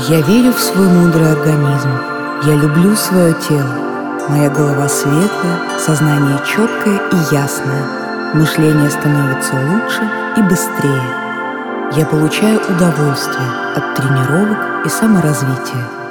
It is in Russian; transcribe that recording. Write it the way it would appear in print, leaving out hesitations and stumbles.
Я верю в свой мудрый организм. Я люблю свое тело. Моя голова светлая, сознание четкое и ясное. Мышление становится лучше и быстрее. Я получаю удовольствие от тренировок и саморазвития.